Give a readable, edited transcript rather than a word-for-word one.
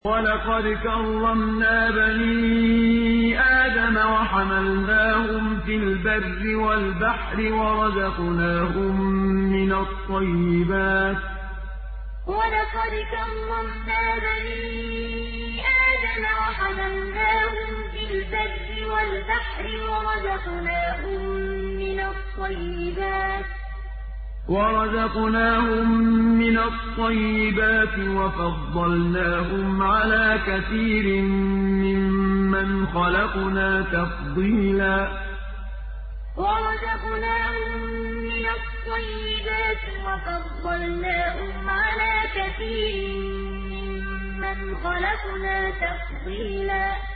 وَلَقَدْ كَرَّمْنَا بَنِي آدَمَ وَحَمَلْنَاهُمْ فِي الْبَرِّ وَالْبَحْرِ وَلَقَدْ كَرَّمْنَا بَنِي آدَمَ وَحَمَلْنَاهُمْ فِي الْبَرِّ وَالْبَحْرِ وَرَزَقْنَاهُم مِّنَ الطَّيِّبَاتِ وَفَضَّلْنَاهُمْ عَلَىٰ كَثِيرٍ مِّمَّنْ خَلَقْنَا تَفْضِيلًا وَرَزَقْنَاهُم مِّنَ الطَّيِّبَاتِ وَفَضَّلْنَاهُمْ عَلَىٰ كَثِيرٍ مِّمَّنْ خَلَقْنَا تَفْضِيلًا